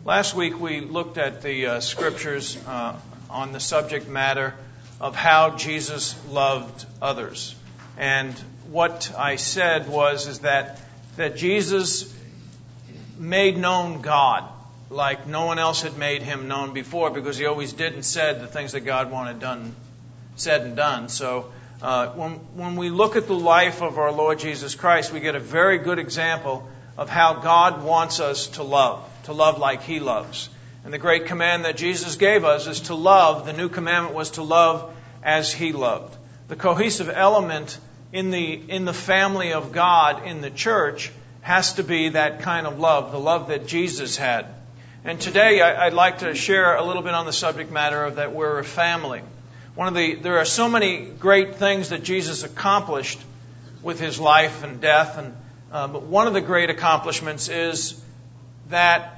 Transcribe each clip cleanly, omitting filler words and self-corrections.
Last week we looked at the scriptures on the subject matter of how Jesus loved others. And what I said is that Jesus made known God like no one else had made him known before, because he always did and said the things that God wanted done, said and done. So when we look at the life of our Lord Jesus Christ, we get a very good example of how God wants us to love like He loves. And the great command that Jesus gave us is to love. The new commandment was to love as He loved. The cohesive element in the family of God, in the church, has to be that kind of love, the love that Jesus had. And today I'd like to share a little bit on the subject matter of that we're a family. There are so many great things that Jesus accomplished with His life and death, but one of the great accomplishments is that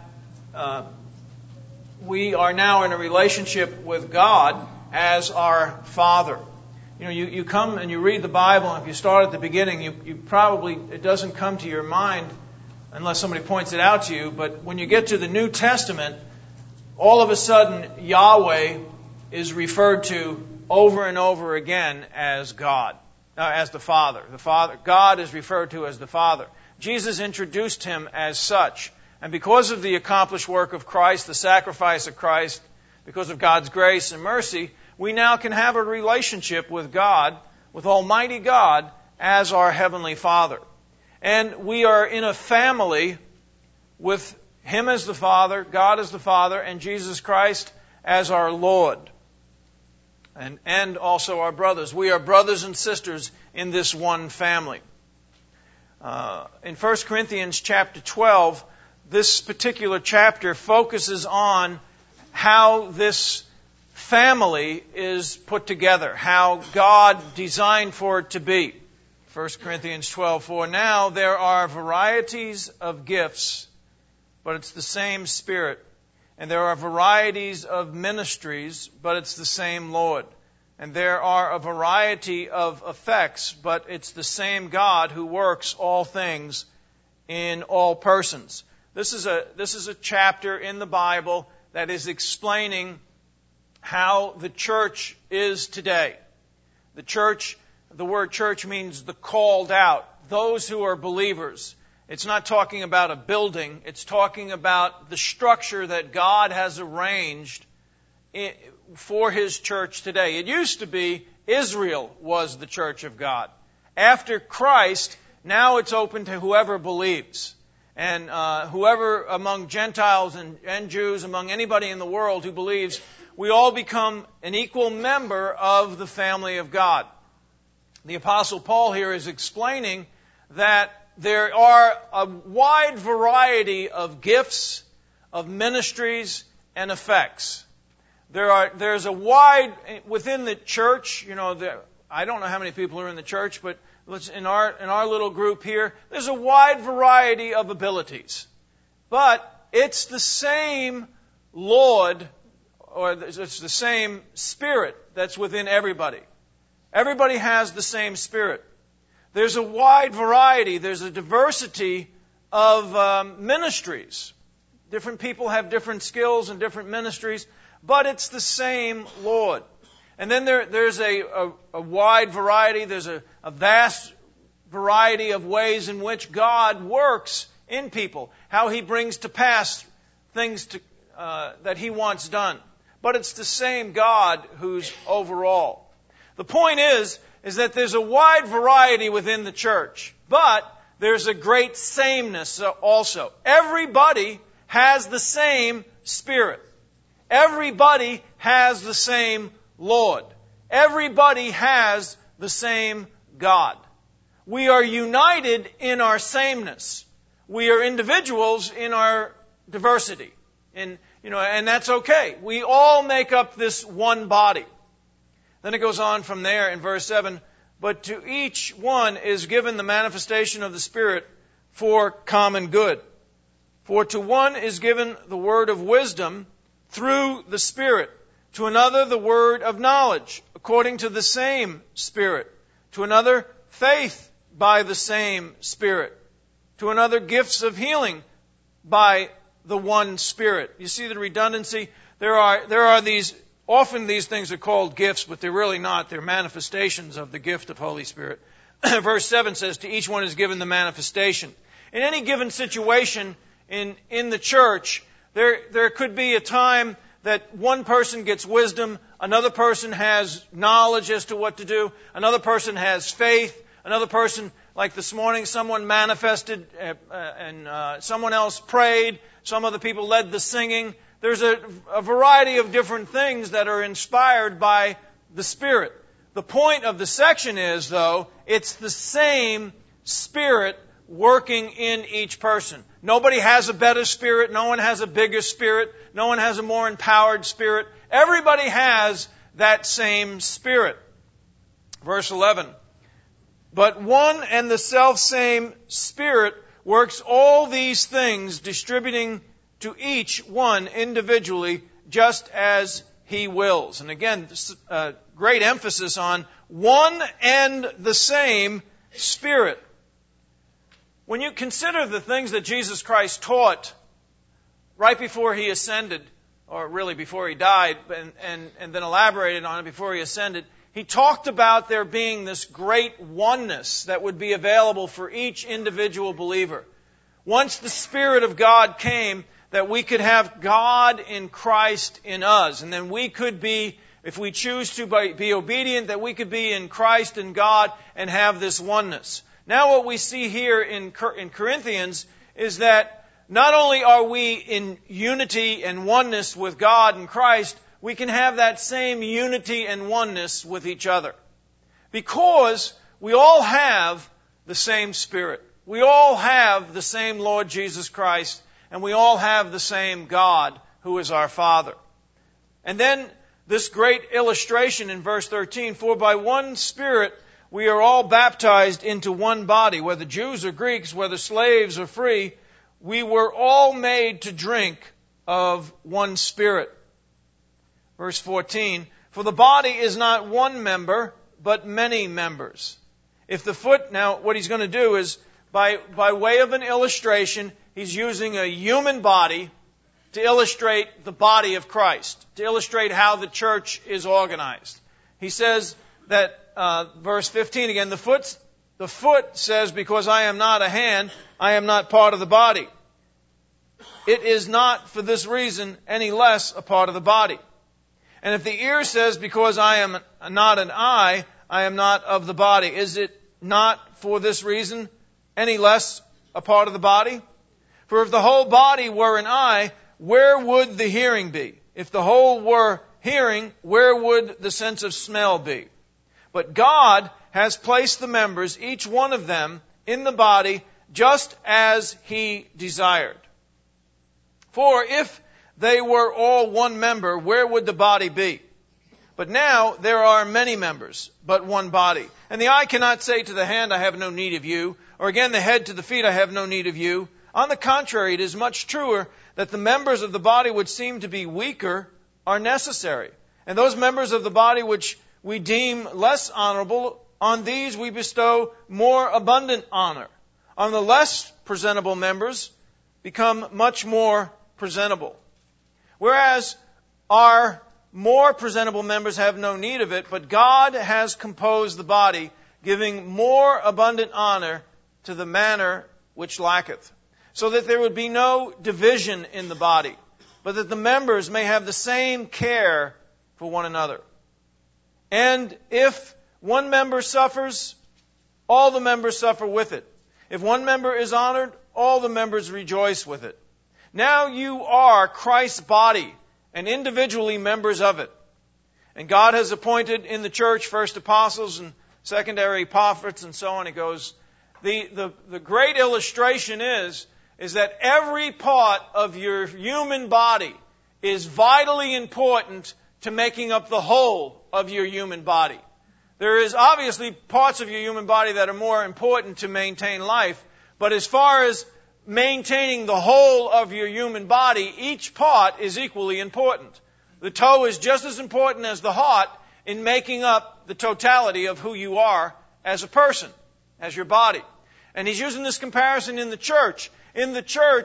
we are now in a relationship with God as our Father. You know, you come and you read the Bible, and if you start at the beginning, you probably, it doesn't come to your mind unless somebody points it out to you, but when you get to the New Testament, all of a sudden Yahweh is referred to over and over again as God, as the Father. God is referred to as the Father. Jesus introduced Him as such. And because of the accomplished work of Christ, the sacrifice of Christ, because of God's grace and mercy, we now can have a relationship with God, with Almighty God, as our Heavenly Father. And we are in a family with Him as the Father, God as the Father, and Jesus Christ as our Lord. And also our brothers. We are brothers and sisters in this one family. In 1 Corinthians chapter 12, this particular chapter focuses on how this family is put together, how God designed for it to be. 1 Corinthians 12:4, now there are varieties of gifts, but it's the same Spirit. And there are varieties of ministries, but it's the same Lord. And there are a variety of effects, but it's the same God who works all things in all persons. This is a chapter in the Bible that is explaining how the church is today. The word church means the called out, those who are believers. It's not talking about a building. It's talking about the structure that God has arranged for His church today. It used to be Israel was the church of God. After Christ, now it's open to whoever believes. And whoever among Gentiles and Jews, among anybody in the world who believes, we all become an equal member of the family of God. The Apostle Paul here is explaining that there are a wide variety of gifts, of ministries, and effects. There's a wide, within the church, I don't know how many people are in the church, but in our little group here, there's a wide variety of abilities. But it's the same Lord, or it's the same Spirit that's within everybody. Everybody has the same Spirit. There's a wide variety, there's a diversity of ministries. Different people have different skills and different ministries, but it's the same Lord. And then there's a wide variety, there's a vast variety of ways in which God works in people, how He brings to pass things that He wants done. But it's the same God who's over all. The point is that there's a wide variety within the church, but there's a great sameness also. Everybody has the same Spirit. Everybody has the same Lord. Everybody has the same God. We are united in our sameness. We are individuals in our diversity. And that's okay. We all make up this one body. Then it goes on from there in verse 7, but to each one is given the manifestation of the Spirit for common good. For to one is given the word of wisdom through the Spirit, to another the word of knowledge according to the same Spirit, to another faith by the same Spirit, to another gifts of healing by the one Spirit. You see the redundancy? There are these, often these things are called gifts, but they're really not. They're manifestations of the gift of Holy Spirit. Verse 7 says, to each one is given the manifestation. In any given situation in the church, there could be a time that one person gets wisdom, another person has knowledge as to what to do, another person has faith, another person, like this morning, someone manifested and someone else prayed, some other people led the singing. There's a variety of different things that are inspired by the Spirit. The point of the section is, though, it's the same Spirit working in each person. Nobody has a better spirit. No one has a bigger spirit. No one has a more empowered spirit. Everybody has that same Spirit. Verse 11. But one and the selfsame Spirit works all these things, distributing to each one individually, just as He wills. And again, great emphasis on one and the same Spirit. When you consider the things that Jesus Christ taught right before He ascended, or really before He died, and then elaborated on it before He ascended, He talked about there being this great oneness that would be available for each individual believer. Once the Spirit of God came, that we could have God in Christ in us. And then we could be, if we choose to be obedient, that we could be in Christ and God and have this oneness. Now what we see here in Corinthians is that not only are we in unity and oneness with God and Christ, we can have that same unity and oneness with each other. Because we all have the same Spirit. We all have the same Lord Jesus Christ. And we all have the same God who is our Father. And then this great illustration in verse 13, for by one Spirit we are all baptized into one body, whether Jews or Greeks, whether slaves or free, we were all made to drink of one Spirit. Verse 14, for the body is not one member, but many members. If the foot, now what he's going to do is, by way of an illustration, he's using a human body to illustrate the body of Christ, to illustrate how the church is organized. He says that, verse 15 again, the foot says, because I am not a hand, I am not part of the body. It is not for this reason any less a part of the body. And if the ear says, because I am not an eye, I am not of the body, is it not for this reason any less a part of the body? For if the whole body were an eye, where would the hearing be? If the whole were hearing, where would the sense of smell be? But God has placed the members, each one of them, in the body just as He desired. For if they were all one member, where would the body be? But now there are many members, but one body. And the eye cannot say to the hand, I have no need of you, or again the head to the feet, I have no need of you. On the contrary, it is much truer that the members of the body which seem to be weaker are necessary. And those members of the body which we deem less honorable, on these we bestow more abundant honor. On the less presentable members become much more presentable. Whereas our more presentable members have no need of it, but God has composed the body, giving more abundant honor to the manner which lacketh, so that there would be no division in the body, but that the members may have the same care for one another. And if one member suffers, all the members suffer with it. If one member is honored, all the members rejoice with it. Now you are Christ's body, and individually members of it. And God has appointed in the church first apostles and secondary prophets and so on. It goes. The great illustration is that every part of your human body is vitally important to making up the whole of your human body. There is obviously parts of your human body that are more important to maintain life, but as far as maintaining the whole of your human body, each part is equally important. The toe is just as important as the heart in making up the totality of who you are as a person, as your body. And he's using this comparison in the church. In the church,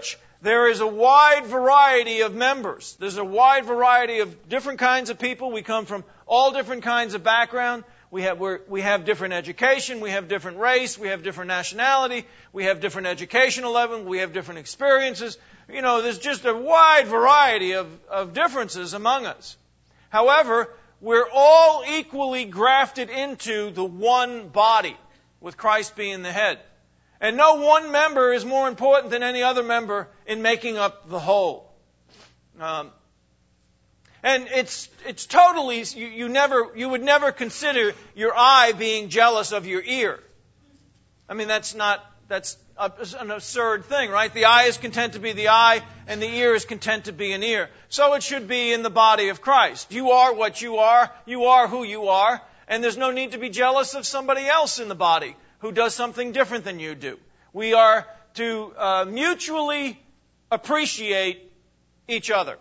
there is a wide variety of members. There's a wide variety of different kinds of people. We come from all different kinds of background. We have different education. We have different race. We have different nationality. We have different educational level. We have different experiences. There's just a wide variety of differences among us. However, we're all equally grafted into the one body, with Christ being the head. And no one member is more important than any other member in making up the whole. And it's totally, you would never consider your eye being jealous of your ear. I mean, that's an absurd thing, right? The eye is content to be the eye, and the ear is content to be an ear. So it should be in the body of Christ. You are what you are who you are, and there's no need to be jealous of somebody else in the body who does something different than you do. We are to mutually appreciate each other.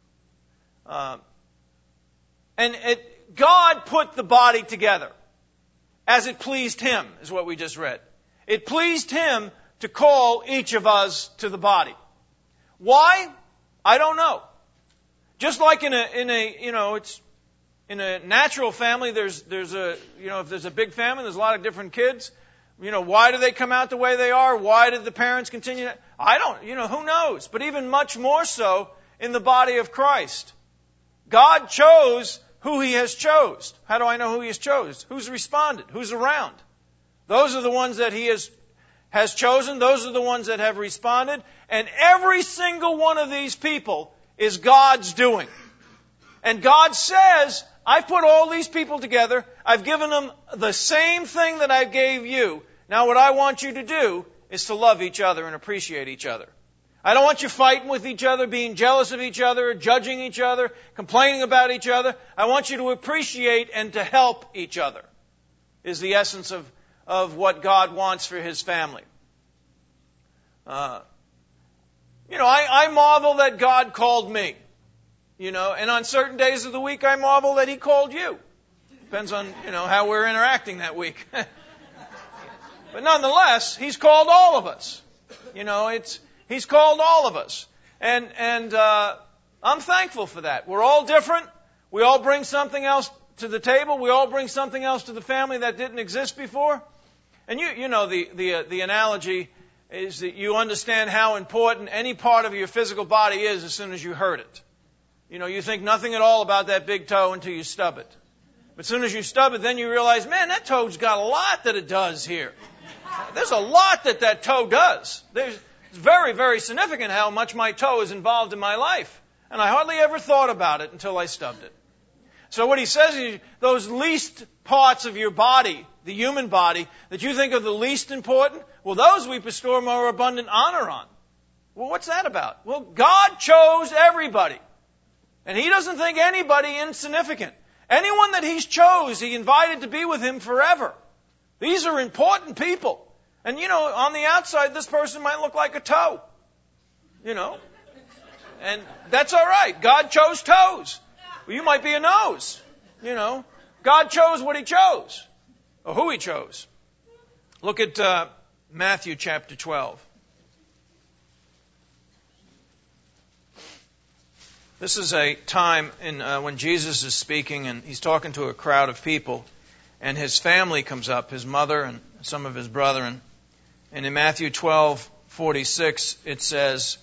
God put the body together as it pleased Him, is what we just read. It pleased Him to call each of us to the body. Why? I don't know. Just like in a natural family, there's if there's a big family, there's a lot of different kids. Why do they come out the way they are? Why did the parents continue? I don't, who knows? But even much more so in the body of Christ. God chose who He has chose. How do I know who He has chose? Who's responded? Who's around? Those are the ones that He has chosen. Those are the ones that have responded. And every single one of these people is God's doing. And God says, I've put all these people together. I've given them the same thing that I gave you. Now what I want you to do is to love each other and appreciate each other. I don't want you fighting with each other, being jealous of each other, judging each other, complaining about each other. I want you to appreciate and to help each other, is the essence of what God wants for His family. I marvel that God called me. And on certain days of the week, I marvel that He called you. Depends on, how we're interacting that week. But nonetheless, He's called all of us. He's called all of us. And I'm thankful for that. We're all different. We all bring something else to the table. We all bring something else to the family that didn't exist before. And the analogy is that you understand how important any part of your physical body is as soon as you hurt it. You think nothing at all about that big toe until you stub it. But as soon as you stub it, then you realize, man, that toe's got a lot that it does here. There's a lot that toe does. It's very, very significant how much my toe is involved in my life. And I hardly ever thought about it until I stubbed it. So what he says is, those least parts of your body, the human body, that you think are the least important, well, those we bestow more abundant honor on. Well, what's that about? Well, God chose everybody. And He doesn't think anybody insignificant. Anyone that He's chose, He invited to be with Him forever. These are important people. And, on the outside, this person might look like a toe. And that's all right. God chose toes. Well, you might be a nose. God chose what He chose. Or who He chose. Look at Matthew chapter 12. This is a time when Jesus is speaking, and He's talking to a crowd of people, and His family comes up, His mother and some of His brethren. And in Matthew 12:46, it says,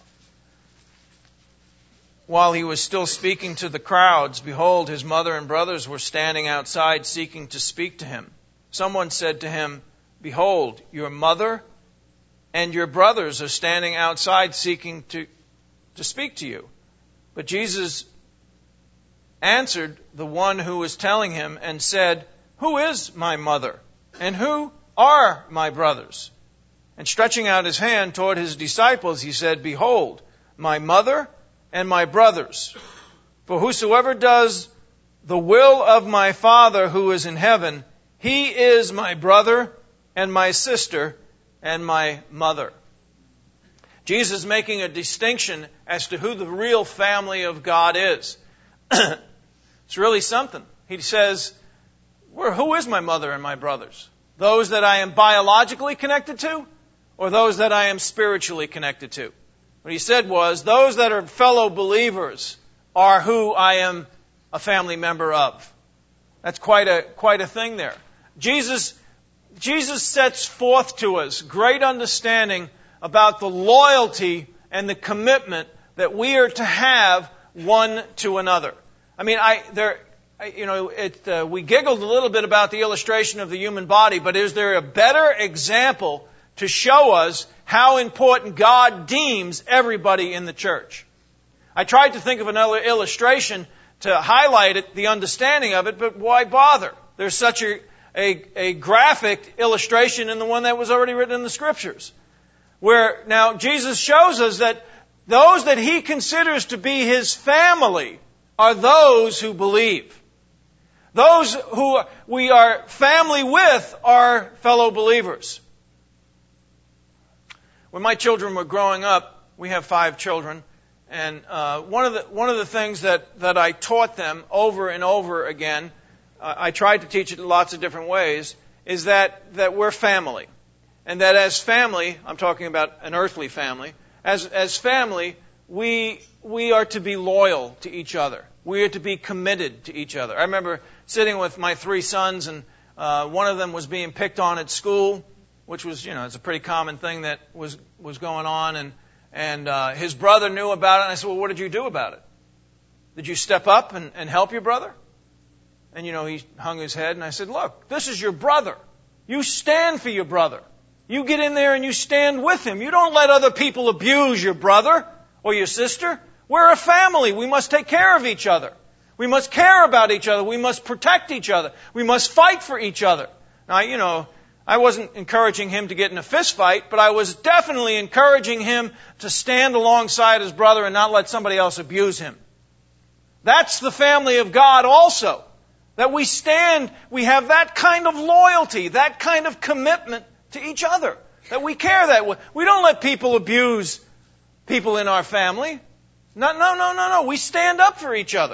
while He was still speaking to the crowds, behold, His mother and brothers were standing outside seeking to speak to Him. Someone said to Him, behold, your mother and your brothers are standing outside seeking to speak to you. But Jesus answered the one who was telling Him and said, who is my mother? And who are my brothers? And stretching out His hand toward His disciples, He said, behold, my mother and my brothers. For whosoever does the will of my Father who is in heaven, he is my brother and my sister and my mother. Jesus is making a distinction as to who the real family of God is. It's really something. He says, who is my mother and my brothers? Those that I am biologically connected to, or those that I am spiritually connected to? What he said was, those that are fellow believers are who I am a family member of. That's quite a thing there. Jesus sets forth to us great understanding about the loyalty and the commitment that we are to have one to another. I mean, we giggled a little bit about the illustration of the human body, but is there a better example to show us how important God deems everybody in the church? I tried to think of another illustration to highlight it, the understanding of it, but why bother? There's such a graphic illustration in the one that was already written in the Scriptures. Where now Jesus shows us that those that He considers to be His family are those who believe. Those who we are family with are fellow believers. When my children were growing up, we have 5 children, and one of the things that I taught them over and over again, I tried to teach it in lots of different ways, is that we're family. And that as family, I'm talking about an earthly family, as family, we are to be loyal to each other. We are to be committed to each other. I remember sitting with my 3 sons, and one of them was being picked on at school, which was, it's a pretty common thing that was going on, and his brother knew about it, and I said, well, what did you do about it? Did you step up and help your brother? And, he hung his head, and I said, look, this is your brother. You stand for your brother. You get in there and you stand with him. You don't let other people abuse your brother or your sister. We're a family. We must take care of each other. We must care about each other. We must protect each other. We must fight for each other. Now, I wasn't encouraging him to get in a fist fight, but I was definitely encouraging him to stand alongside his brother and not let somebody else abuse him. That's the family of God also. That we have that kind of loyalty, that kind of commitment to each other. That we care that way. We don't let people abuse people in our family. No. We stand up for each other.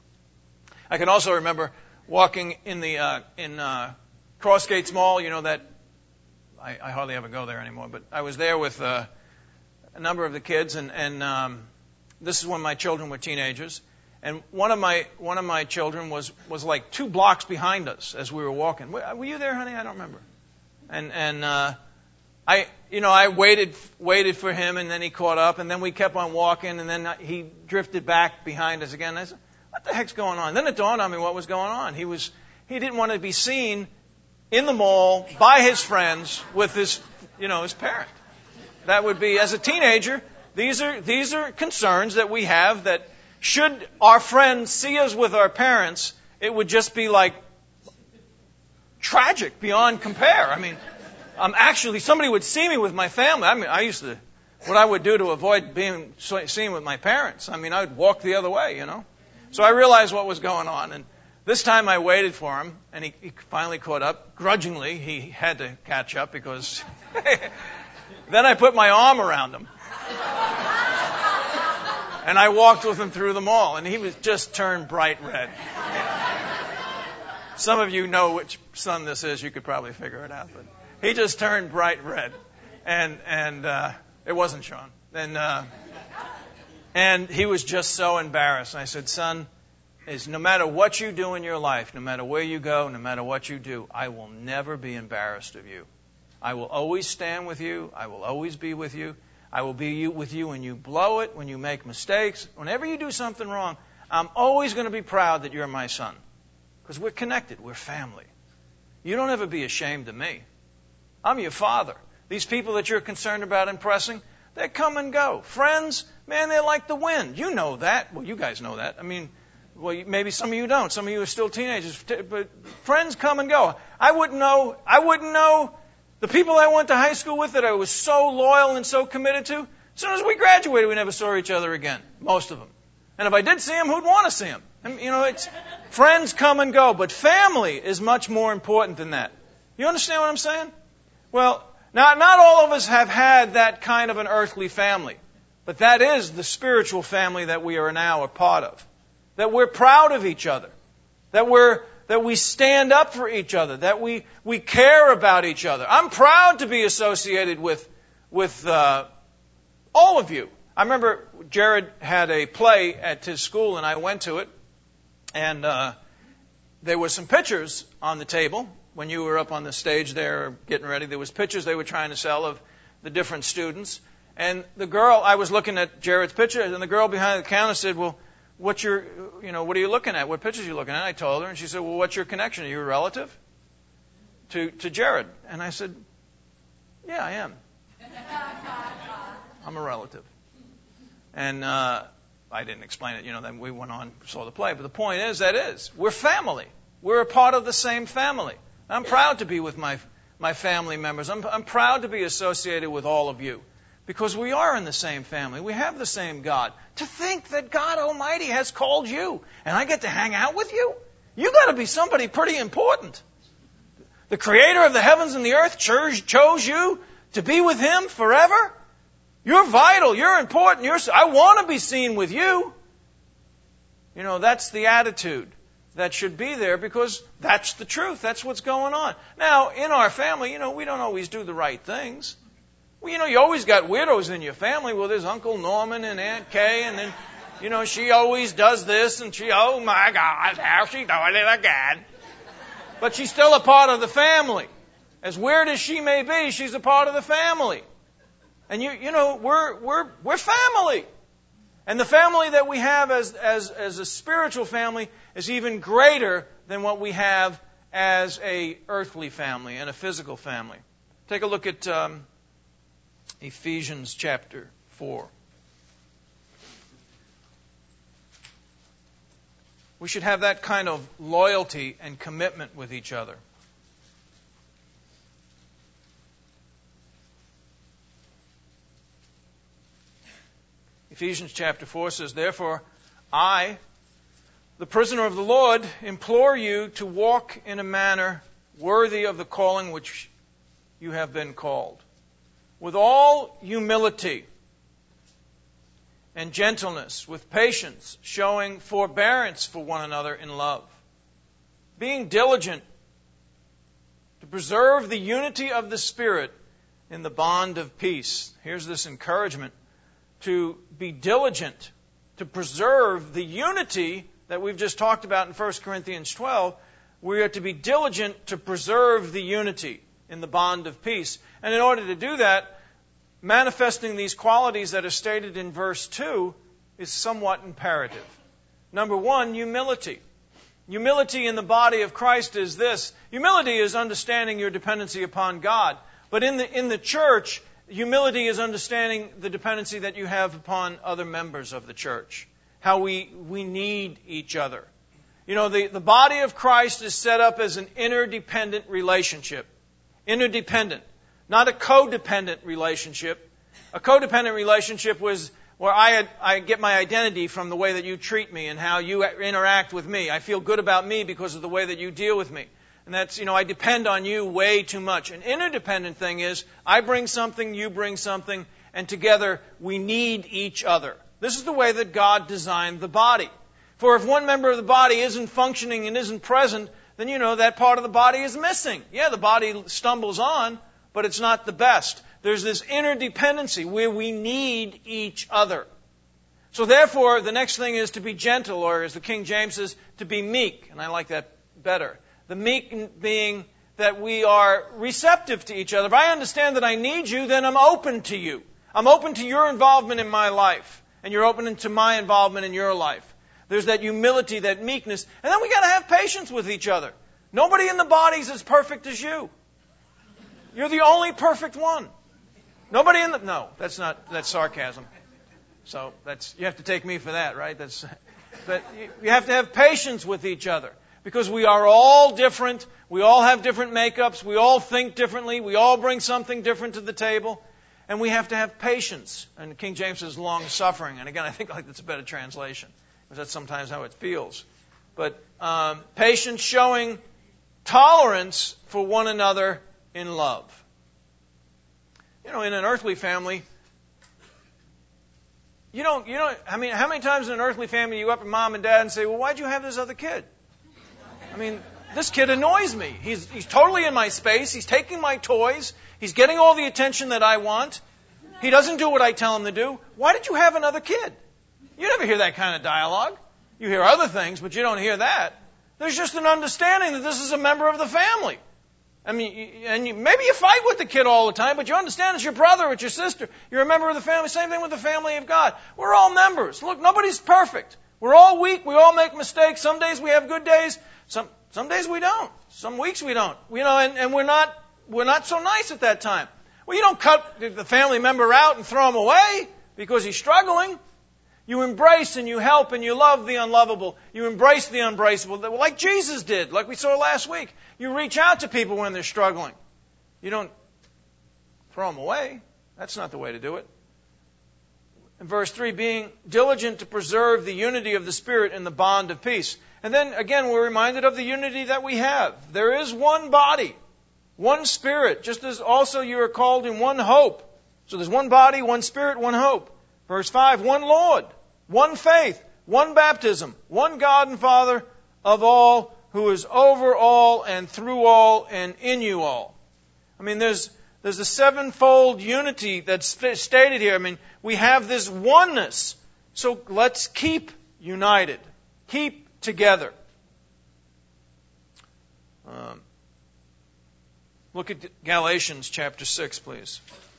I can also remember walking in Crossgates Mall, that I hardly ever go there anymore, but I was there with a number of the kids, and this is when my children were teenagers, and one of my children was like 2 blocks behind us as we were walking. Were you there, honey? I don't remember. And I waited for him, and then he caught up, and then we kept on walking, and then he drifted back behind us again. I said, what the heck's going on? Then it dawned on me what was going on. He didn't want to be seen in the mall by his friends with his parent. That would be, as a teenager, these are concerns that we have, that should our friends see us with our parents, it would just be like tragic beyond compare. I mean, somebody would see me with my family. I mean, what I would do to avoid being seen with my parents. I mean, I would walk the other way, So I realized what was going on, and this time I waited for him, and he finally caught up. Grudgingly, he had to catch up because then I put my arm around him. And I walked with him through the mall, and he was just turned bright red. Some of you know which son this is. You could probably figure it out. But he just turned bright red. And it wasn't Sean. And he was just so embarrassed. And I said, son, no matter what you do in your life, no matter where you go, no matter what you do, I will never be embarrassed of you. I will always stand with you. I will always be with you. I will be with you when you blow it, when you make mistakes. Whenever you do something wrong, I'm always going to be proud that you're my son. Because we're connected. We're family. You don't ever be ashamed of me. I'm your father. These people that you're concerned about impressing, they come and go. Friends, man, they're like the wind. You know that. Well, you guys know that. I mean, well, maybe some of you don't. Some of you are still teenagers. But friends come and go. I wouldn't know the people I went to high school with that I was so loyal and so committed to. As soon as we graduated, we never saw each other again. Most of them. And if I did see them, who'd want to see them? It's friends come and go, but family is much more important than that. You understand what I'm saying? Well, not all of us have had that kind of an earthly family, but that is the spiritual family that we are now a part of. That we're proud of each other. That we stand up for each other. That we care about each other. I'm proud to be associated with all of you. I remember Jared had a play at his school, and I went to it, and there were some pictures on the table when you were up on the stage there getting ready. There was pictures they were trying to sell of the different students. And the girl, I was looking at Jared's picture, and the girl behind the counter said, well, what are you looking at? What pictures are you looking at? I told her, and she said, well, what's your connection? Are you a relative to Jared? And I said, yeah, I am. I'm a relative. And I didn't explain it, then we went on, saw the play. But the point is, we're family. We're a part of the same family. I'm proud to be with my family members. I'm proud to be associated with all of you because we are in the same family. We have the same God. To think that God Almighty has called you and I get to hang out with you, you got to be somebody pretty important. The Creator of the heavens and the earth chose you to be with Him forever. You're vital. You're important. I want to be seen with you. That's the attitude that should be there because that's the truth. That's what's going on. Now, in our family, we don't always do the right things. Well, you always got weirdos in your family. Well, there's Uncle Norman and Aunt Kay, and then, she always does this, and oh my God, how she doing it again? But she's still a part of the family. As weird as she may be, she's a part of the family. And we're family. And the family that we have as a spiritual family is even greater than what we have as a earthly family and a physical family. Take a look at Ephesians chapter 4. We should have that kind of loyalty and commitment with each other. Ephesians chapter 4 says, therefore, I, the prisoner of the Lord, implore you to walk in a manner worthy of the calling which you have been called, with all humility and gentleness, with patience, showing forbearance for one another in love, being diligent to preserve the unity of the Spirit in the bond of peace. Here's this encouragement to be diligent to preserve the unity that we've just talked about in 1 Corinthians 12. We are to be diligent to preserve the unity in the bond of peace. And in order to do that, manifesting these qualities that are stated in verse 2 is somewhat imperative. Number one, humility. Humility in the body of Christ is this. Humility is understanding your dependency upon God. But in the church, humility is understanding the dependency that you have upon other members of the church. How we need each other. The body of Christ is set up as an interdependent relationship. Interdependent. Not a codependent relationship. A codependent relationship was where I get my identity from the way that you treat me and how you interact with me. I feel good about me because of the way that you deal with me. And that's, I depend on you way too much. An interdependent thing is, I bring something, you bring something, and together we need each other. This is the way that God designed the body. For if one member of the body isn't functioning and isn't present, then that part of the body is missing. Yeah, the body stumbles on, but it's not the best. There's this interdependency where we need each other. So therefore, the next thing is to be gentle, or as the King James says, to be meek. And I like that better. The meek being that we are receptive to each other. If I understand that I need you, then I'm open to you. I'm open to your involvement in my life. And you're open to my involvement in your life. There's that humility, that meekness. And then we got to have patience with each other. Nobody in the body is as perfect as you. You're the only perfect one. Nobody in the... No, that's sarcasm. So you have to take me for that, right? But you have to have patience with each other. Because we are all different. We all have different makeups. We all think differently. We all bring something different to the table. And we have to have patience. And King James says long-suffering. And again, I think that's a better translation. Because that's sometimes how it feels. But patience showing tolerance for one another in love. In an earthly family, how many times in an earthly family you go up to mom and dad and say, well, why'd you have this other kid? This kid annoys me. He's totally in my space. He's taking my toys. He's getting all the attention that I want. He doesn't do what I tell him to do. Why did you have another kid? You never hear that kind of dialogue. You hear other things, but you don't hear that. There's just an understanding that this is a member of the family. I mean, maybe you fight with the kid all the time, but you understand it's your brother, it's your sister. You're a member of the family. Same thing with the family of God. We're all members. Look, nobody's perfect. We're all weak. We all make mistakes. Some days we have good days. Some days we don't. Some weeks we don't. And we're not so nice at that time. Well, you don't cut the family member out and throw him away because he's struggling. You embrace and you help and you love the unlovable. You embrace the unbraceable, like Jesus did, like we saw last week. You reach out to people when they're struggling. You don't throw them away. That's not the way to do it. In verse 3, being diligent to preserve the unity of the Spirit in the bond of peace. And then, again, we're reminded of the unity that we have. There is one body, one Spirit, just as also you are called in one hope. So there's one body, one Spirit, one hope. Verse 5, one Lord, one faith, one baptism, one God and Father of all, who is over all and through all and in you all. I mean, there's a sevenfold unity that's stated here. I mean, we have this oneness. So let's keep united. Keep together. Look at Galatians chapter 6, please.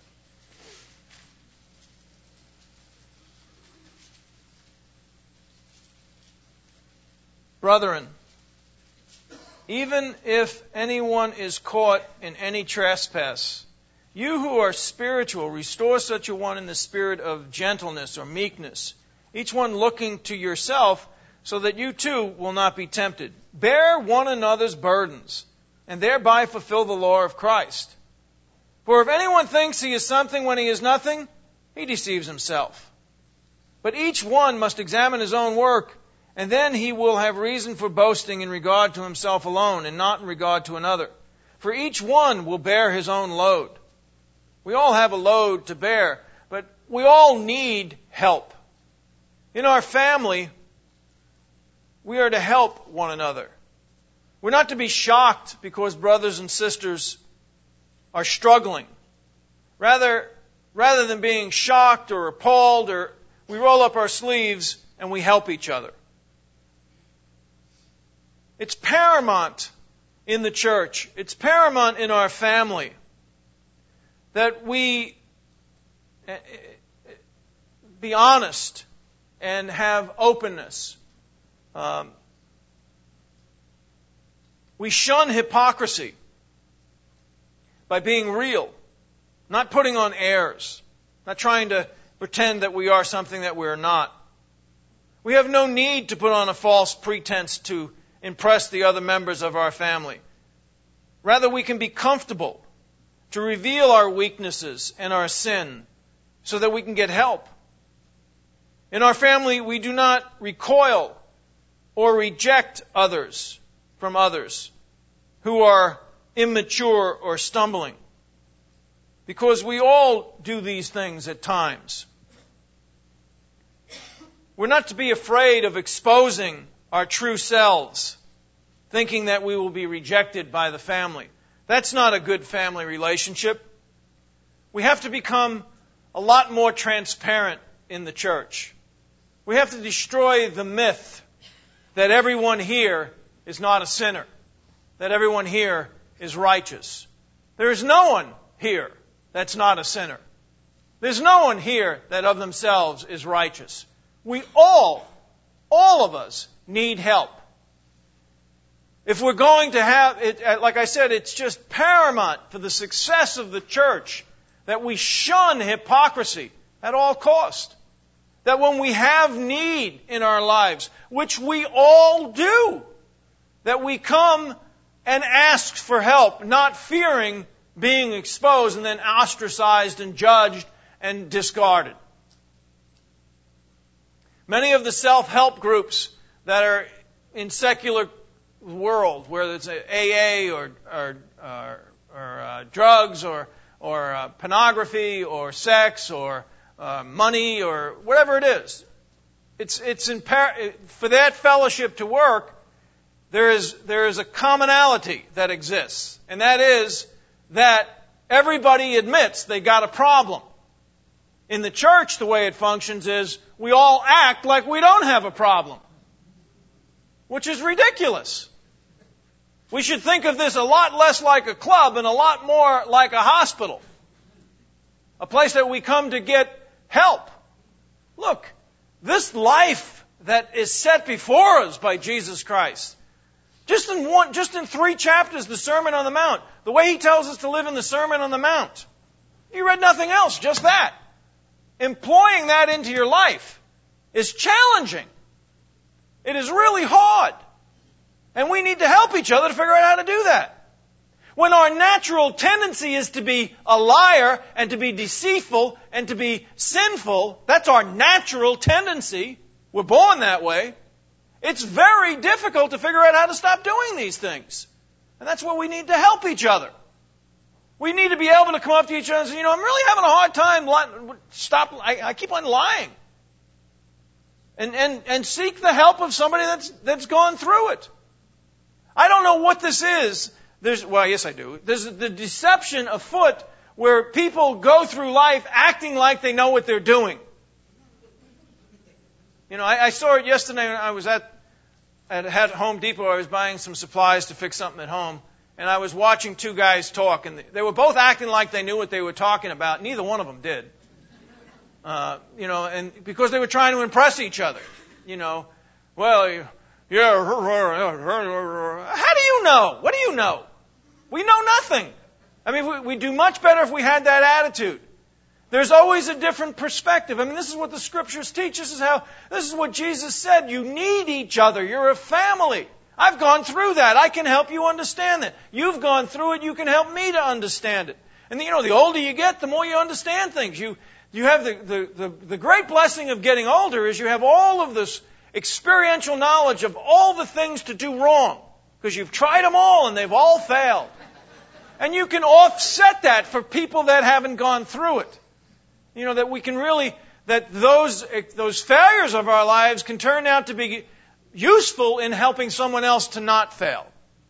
Brethren, even if anyone is caught in any trespass, you who are spiritual, restore such a one in the spirit of gentleness or meekness, each one looking to yourself, so that you too will not be tempted. Bear one another's burdens, and thereby fulfill the law of Christ. For if anyone thinks he is something when he is nothing, he deceives himself. But each one must examine his own work, and then he will have reason for boasting in regard to himself alone, and not in regard to another. For each one will bear his own load. We all have a load to bear, but we all need help. In our family, we are to help one another. We're not to be shocked because brothers and sisters are struggling. Rather than being shocked or appalled, we roll up our sleeves and we help each other. It's paramount in the church. It's paramount in our family that we be honest and have openness. We shun hypocrisy by being real, not putting on airs, not trying to pretend that we are something that we're not. We have no need to put on a false pretense to impress the other members of our family. Rather, we can be comfortable to reveal our weaknesses and our sin so that we can get help. In our family, we do not recoil or reject others from others who are immature or stumbling, because we all do these things at times. We're not to be afraid of exposing our true selves, thinking that we will be rejected by the family. That's not a good family relationship. We have to become a lot more transparent in the church. We have to destroy the myth that everyone here is not a sinner, that everyone here is righteous. There is no one here that's not a sinner. There's no one here that of themselves is righteous. We all of us, need help. If we're going to have it, like I said, it's just paramount for the success of the church that we shun hypocrisy at all cost. That when we have need in our lives, which we all do, that we come and ask for help, not fearing being exposed and then ostracized and judged and discarded. Many of the self-help groups that are in secular world, whether it's AA or drugs or pornography or sex or money or whatever it is, for that fellowship to work, there is a commonality that exists, and that is that everybody admits they got a problem. In the church, the way it functions is we all act like we don't have a problem, which is ridiculous. We should think of this a lot less like a club and a lot more like a hospital, a place that we come to get help. Look, this life that is set before us by Jesus Christ, just in 3 chapters, the Sermon on the Mount, the way He tells us to live in the Sermon on the Mount, you read nothing else, just that. Employing that into your life is challenging. It is really hard. And we need to help each other to figure out how to do that. When our natural tendency is to be a liar and to be deceitful and to be sinful, that's our natural tendency. We're born that way. It's very difficult to figure out how to stop doing these things. And that's where we need to help each other. We need to be able to come up to each other and say, I'm really having a hard time. I keep on lying. And seek the help of somebody that's gone through it. I don't know what this is. Yes, I do. There's the deception afoot where people go through life acting like they know what they're doing. I saw it yesterday when I was at Home Depot. I was buying some supplies to fix something at home. And I was watching 2 guys talk, and they were both acting like they knew what they were talking about. Neither one of them did. And because they were trying to impress each other. How do you know? What do you know? We know nothing. I mean, we do much better if we had that attitude. There's always a different perspective. I mean, this is what the Scriptures teach. This is what Jesus said. You need each other. You're a family. I've gone through that. I can help you understand that. You've gone through it. You can help me to understand it. And the older you get, the more you understand things. You have the great blessing of getting older is you have all of this experiential knowledge of all the things to do wrong. Because you've tried them all and they've all failed. And you can offset that for people that haven't gone through it. That we can really, that those failures of our lives can turn out to be useful in helping someone else to not fail.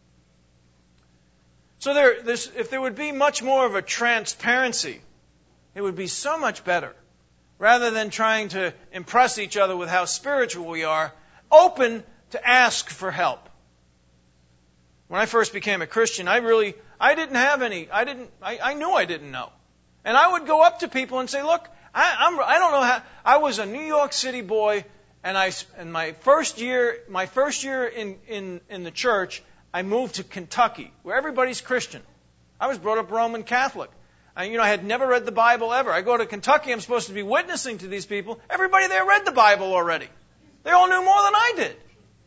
So if there would be much more of a transparency, it would be so much better. Rather than trying to impress each other with how spiritual we are, open to ask for help. When I first became a Christian, I knew I didn't know. And I would go up to people and say, look, I don't know how, I was a New York City boy, and my first year in the church, I moved to Kentucky, where everybody's Christian. I was brought up Roman Catholic. I had never read the Bible ever. I go to Kentucky, I'm supposed to be witnessing to these people. Everybody there read the Bible already. They all knew more than I did.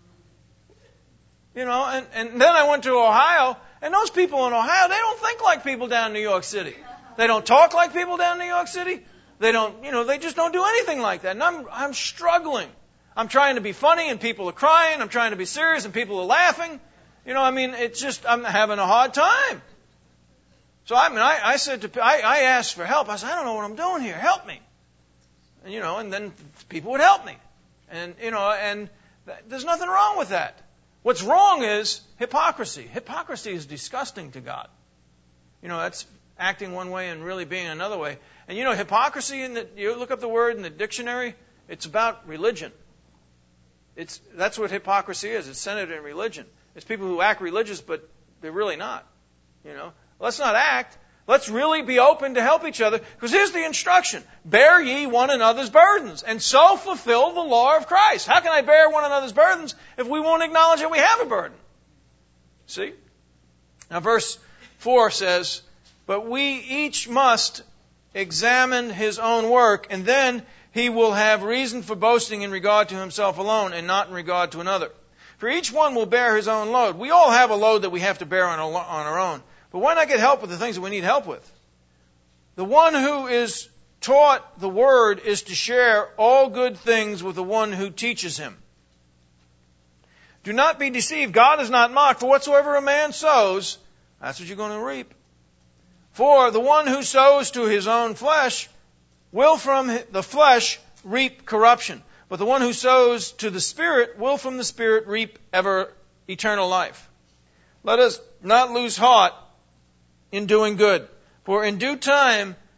And then I went to Ohio, and those people in Ohio, they don't think like people down in New York City. They don't talk like people down in New York City. They don't, they just don't do anything like that. And I'm struggling. I'm trying to be funny, and people are crying. I'm trying to be serious, and people are laughing. It's just, I'm having a hard time. So I asked for help. I said, I don't know what I'm doing here. Help me. And then people would help me. And there's nothing wrong with that. What's wrong is hypocrisy. Hypocrisy is disgusting to God. That's acting one way and really being another way. And hypocrisy, you look up the word in the dictionary, it's about religion. That's what hypocrisy is. It's centered in religion. It's people who act religious, but they're really not. Let's not act. Let's really be open to help each other. Because here's the instruction. Bear ye one another's burdens, and so fulfill the law of Christ. How can I bear one another's burdens if we won't acknowledge that we have a burden? See? Now verse 4 says, but we each must examine his own work, and then he will have reason for boasting in regard to himself alone, and not in regard to another. For each one will bear his own load. We all have a load that we have to bear on our own. But why not get help with the things that we need help with? The one who is taught the word is to share all good things with the one who teaches him. Do not be deceived. God is not mocked. For whatsoever a man sows, that's what you're going to reap. For the one who sows to his own flesh will from the flesh reap corruption. But the one who sows to the Spirit will from the Spirit reap eternal life. Let us not lose heart in doing good, for in due time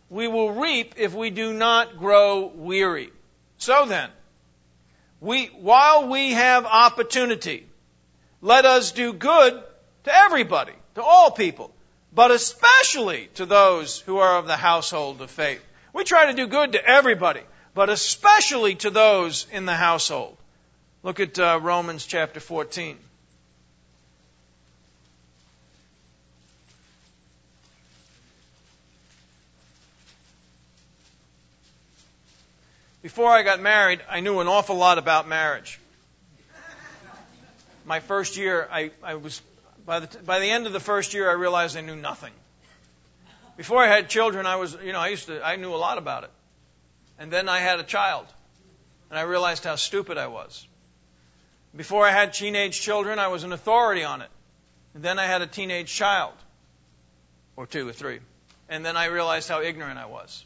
we will reap if we do not grow weary. So then, while we have opportunity, let us do good to everybody, to all people, but especially to those who are of the household of faith. We try to do good to everybody, but especially to those in the household. Look at Romans chapter 14. Before I got married, I knew an awful lot about marriage. My first year, I was by the end of the first year, I realized I knew nothing. Before I had children, I knew a lot about it. And then I had a child, and I realized how stupid I was. Before I had teenage children, I was an authority on it. And then I had a teenage child, or 2 or 3, and then I realized how ignorant I was.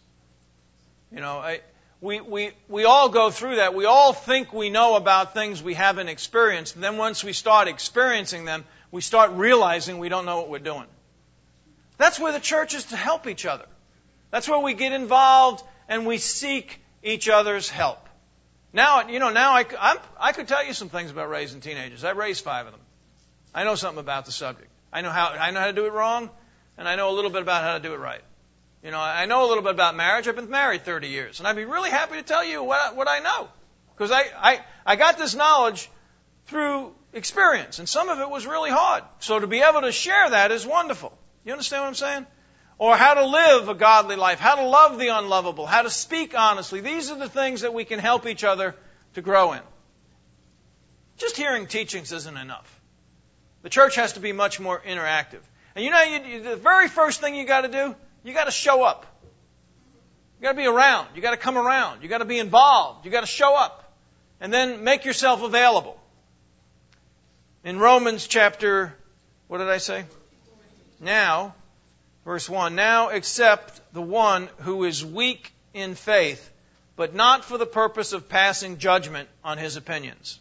We all go through that. We all think we know about things we haven't experienced. And then once we start experiencing them, we start realizing we don't know what we're doing. That's where the church is to help each other. That's where we get involved and we seek each other's help. Now I could tell you some things about raising teenagers. I raised 5 of them. I know something about the subject. I know how to do it wrong, and I know a little bit about how to do it right. I know a little bit about marriage. I've been married 30 years. And I'd be really happy to tell you what I know. Because I got this knowledge through experience. And some of it was really hard. So to be able to share that is wonderful. You understand what I'm saying? Or how to live a godly life. How to love the unlovable. How to speak honestly. These are the things that we can help each other to grow in. Just hearing teachings isn't enough. The church has to be much more interactive. And the very first thing you got to do, you got to show up. You got to be around. You got to come around. You got to be involved. You got to show up. And then make yourself available. In Romans chapter, what did I say? Now, verse 1, now accept the one who is weak in faith, but not for the purpose of passing judgment on his opinions.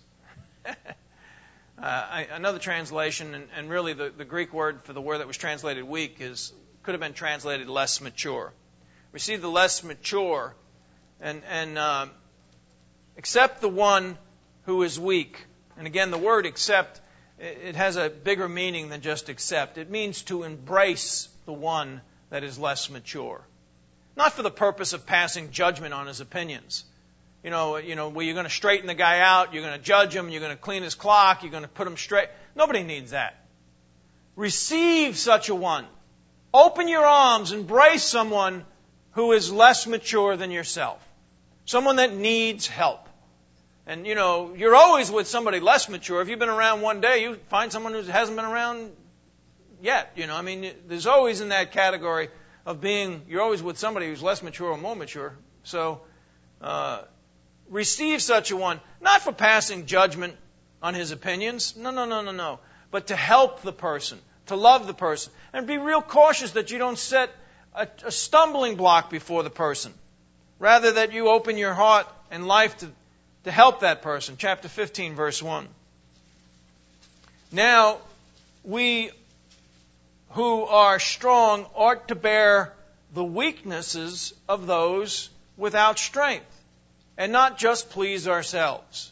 Another translation, and really the Greek word for the word that was translated weak could have been translated less mature. Receive the less mature and accept the one who is weak. And again, the word accept, it has a bigger meaning than just accept. It means to embrace the one that is less mature. Not for the purpose of passing judgment on his opinions. Where you're going to straighten the guy out, you're going to judge him, you're going to clean his clock, you're going to put him straight. Nobody needs that. Receive such a one. Open your arms, embrace someone who is less mature than yourself. Someone that needs help. And, you're always with somebody less mature. If you've been around one day, you find someone who hasn't been around yet. There's always in that category of you're always with somebody who's less mature or more mature. So, receive such a one, not for passing judgment on his opinions. No. But to help the person. To love the person. And be real cautious that you don't set a stumbling block before the person. Rather that you open your heart and life to help that person. Chapter 15, verse 1. Now, we who are strong ought to bear the weaknesses of those without strength, and not just please ourselves.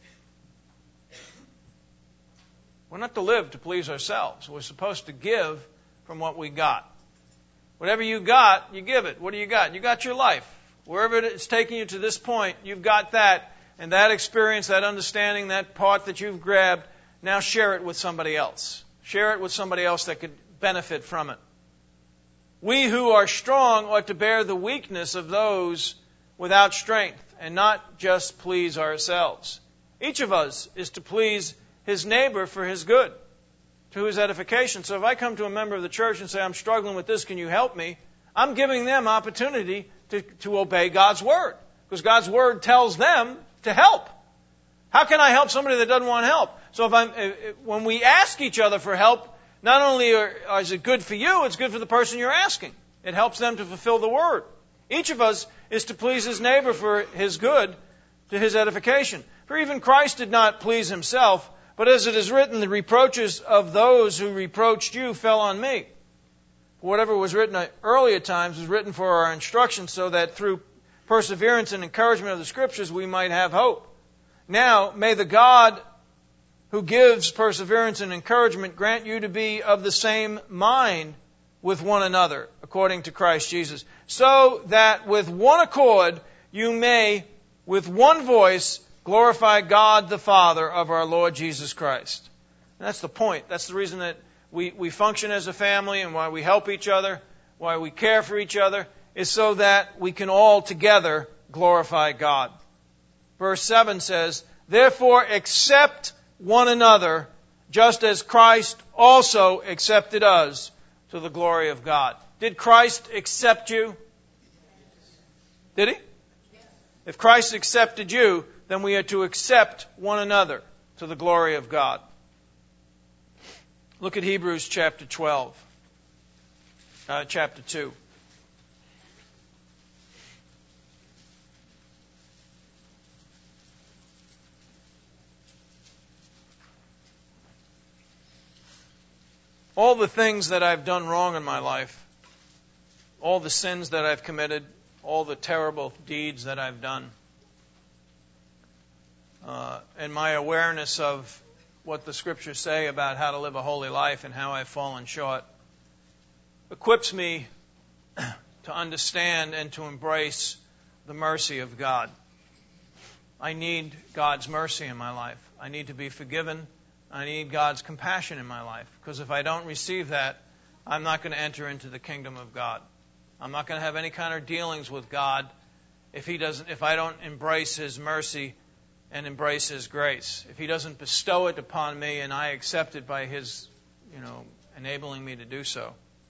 We're not to live to please ourselves. We're supposed to give from what we got. Whatever you got, you give it. What do you got? You got your life. Wherever it's taking you to this point, you've got that. And that experience, that understanding, that part that you've grabbed, now share it with somebody else. Share it with somebody else that could benefit from it. We who are strong ought to bear the weakness of those without strength and not just please ourselves. Each of us is to please his neighbor for his good, to his edification. So if I come to a member of the church and say, I'm struggling with this, can you help me? I'm giving them opportunity to obey God's word. Because God's word tells them to help. How can I help somebody that doesn't want help? So when we ask each other for help, not only is it good for you, it's good for the person you're asking. It helps them to fulfill the word. Each of us is to please his neighbor for his good, to his edification. For even Christ did not please himself, but as it is written, the reproaches of those who reproached you fell on me. whatever was written at earlier times was written for our instruction, so that through perseverance and encouragement of the Scriptures we might have hope. Now, may the God who gives perseverance and encouragement grant you to be of the same mind with one another, according to Christ Jesus, so that with one accord you may, with one voice, glorify God the Father of our Lord Jesus Christ. And that's the point. That's the reason that we function as a family, and why we help each other, why we care for each other, is so that we can all together glorify God. Verse 7 says, "Therefore accept one another, just as Christ also accepted us, to the glory of God." Did Christ accept you? Did He? If Christ accepted you, then we are to accept one another to the glory of God. Look at Hebrews chapter 2. All the things that I've done wrong in my life, all the sins that I've committed, all the terrible deeds that I've done, and my awareness of what the Scriptures say about how to live a holy life and how I've fallen short, equips me to understand and to embrace the mercy of God. I need God's mercy in my life. I need to be forgiven. I need God's compassion in my life. Because if I don't receive that, I'm not going to enter into the kingdom of God. I'm not going to have any kind of dealings with God if I don't embrace His mercy and embrace His grace. If He doesn't bestow it upon me and I accept it by His, enabling me to do so.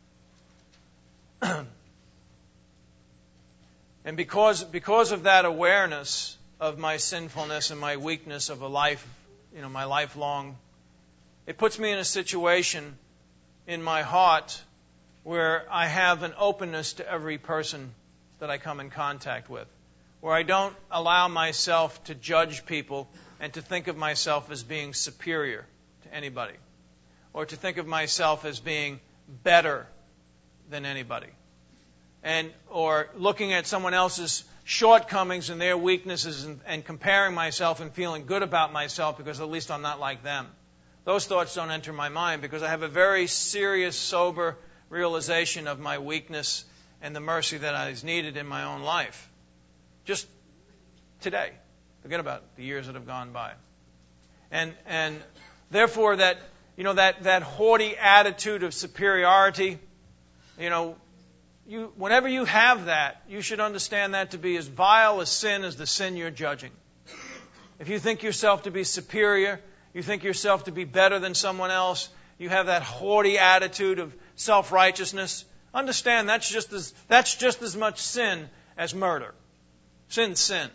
And because of that awareness of my sinfulness and my weakness of a life, my lifelong, it puts me in a situation in my heart where I have an openness to every person that I come in contact with, where I don't allow myself to judge people and to think of myself as being superior to anybody, or to think of myself as being better than anybody, or looking at someone else's shortcomings and their weaknesses and comparing myself and feeling good about myself because at least I'm not like them. Those thoughts don't enter my mind because I have a very serious, sober realization of my weakness and the mercy that is needed in my own life. Just today. Forget about the years that have gone by. And therefore that haughty attitude of superiority, whenever you have that, you should understand that to be as vile a sin as the sin you're judging. If you think yourself to be superior, you think yourself to be better than someone else, you have that haughty attitude of self-righteousness, understand that's just as much sin as murder. Sin's sin.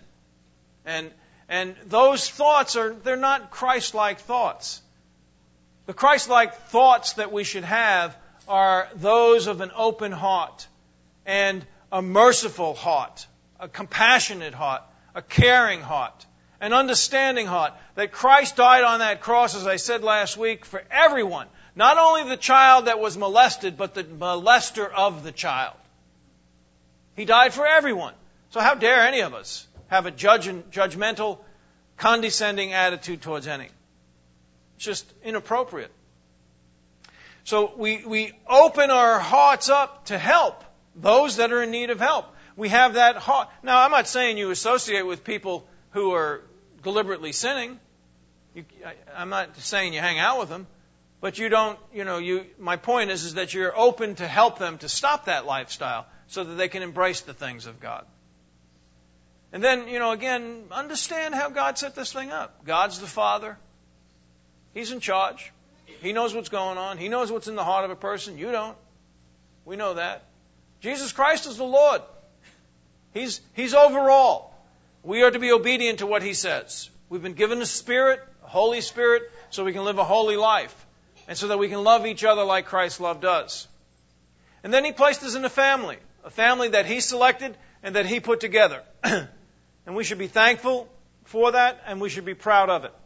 And those thoughts they're not Christ-like thoughts. The Christ-like thoughts that we should have are those of an open heart and a merciful heart, a compassionate heart, a caring heart, an understanding heart, that Christ died on that cross, as I said last week, for everyone. Not only the child that was molested, but the molester of the child. He died for everyone. So how dare any of us have a judgmental, condescending attitude towards any? It's just inappropriate. So we open our hearts up to help those that are in need of help. We have that heart. Now, I'm not saying you associate with people who are deliberately sinning. I'm not saying you hang out with them. But you don't, my point is that you're open to help them to stop that lifestyle so that they can embrace the things of God. And then, again, understand how God set this thing up. God's the Father. He's in charge. He knows what's going on. He knows what's in the heart of a person. You don't. We know that. Jesus Christ is the Lord. He's over all. We are to be obedient to what He says. We've been given a Spirit, a Holy Spirit, so we can live a holy life. And so that we can love each other like Christ loved us. And then He placed us in a family that He selected and that He put together. And we should be thankful for that, and we should be proud of it.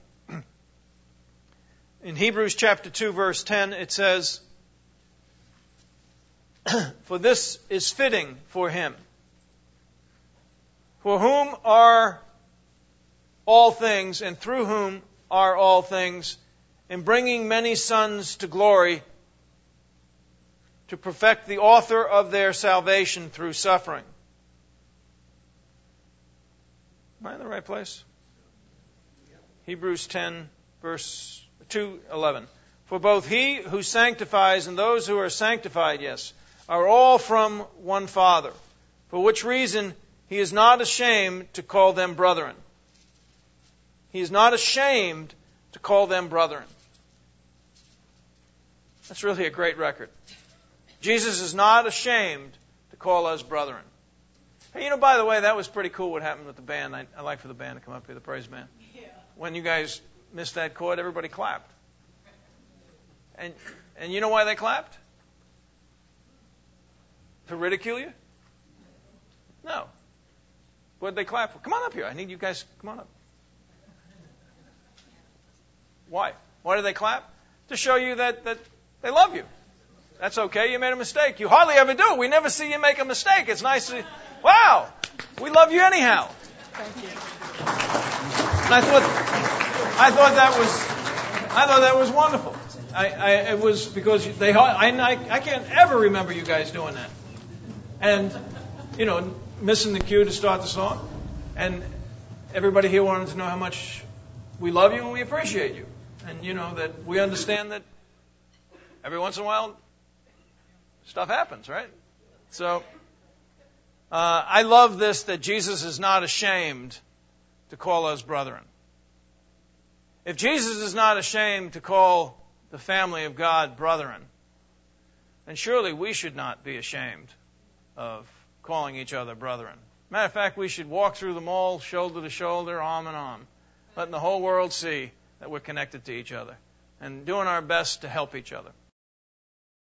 In Hebrews chapter 2, verse 10, it says, for this is fitting for him. For whom are all things, and through whom are all things, in bringing many sons to glory, to perfect the author of their salvation through suffering. Am I in the right place? Hebrews 10, verse 2:11. For both he who sanctifies and those who are sanctified, are all from one Father, for which reason he is not ashamed to call them brethren. He is not ashamed to call them brethren. That's really a great record. Jesus is not ashamed to call us brethren. Hey, by the way, that was pretty cool what happened with the band. I like for the band to come up here, the praise band. Yeah. When you guys missed that chord, everybody clapped. And you know why they clapped? To ridicule you? No. What did they clap for? Come on up here. I need you guys. Come on up. Why? Why did they clap? To show you that they love you. That's okay. You made a mistake. You hardly ever do. We never see you make a mistake. It's nice to... Wow! We love you anyhow. Thank you. And I thought that was wonderful. It was because I can't ever remember you guys doing that. And, missing the cue to start the song. And everybody here wanted to know how much we love you and we appreciate you. And, that we understand that every once in a while stuff happens, right? So, I love this, that Jesus is not ashamed to call us brethren. If Jesus is not ashamed to call the family of God brethren, then surely we should not be ashamed of calling each other brethren. Matter of fact, we should walk through the mall shoulder to shoulder, arm in arm, letting the whole world see that we're connected to each other and doing our best to help each other.